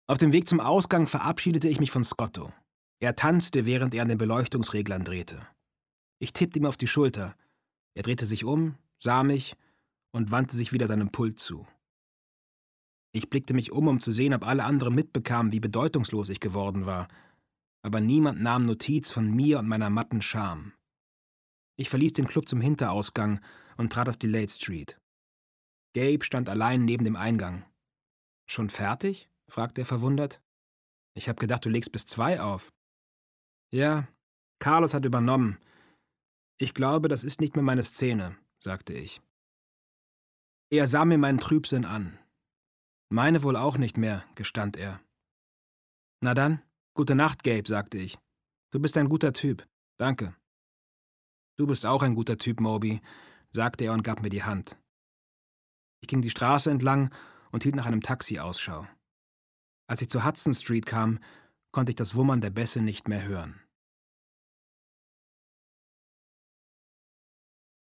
Auf dem Weg zum Ausgang verabschiedete ich mich von Scotto. Er tanzte, während er an den Beleuchtungsreglern drehte. Ich tippte ihm auf die Schulter. Er drehte sich um, sah mich und wandte sich wieder seinem Pult zu. Ich blickte mich um zu sehen, ob alle anderen mitbekamen, wie bedeutungslos ich geworden war. Aber niemand nahm Notiz von mir und meiner matten Scham. Ich verließ den Club zum Hinterausgang und trat auf die Late Street. Gabe stand allein neben dem Eingang. »Schon fertig?« fragte er verwundert. »Ich hab gedacht, du legst bis 2 auf.« »Ja, Carlos hat übernommen. Ich glaube, das ist nicht mehr meine Szene«, sagte ich. Er sah mir meinen Trübsinn an. »Meine wohl auch nicht mehr«, gestand er. »Na dann, gute Nacht, Gabe«, sagte ich. »Du bist ein guter Typ. Danke.« »Du bist auch ein guter Typ, Moby«, sagte er und gab mir die Hand. Ich ging die Straße entlang und hielt nach einem Taxi Ausschau. Als ich zur Hudson Street kam, konnte ich das Wummern der Bässe nicht mehr hören.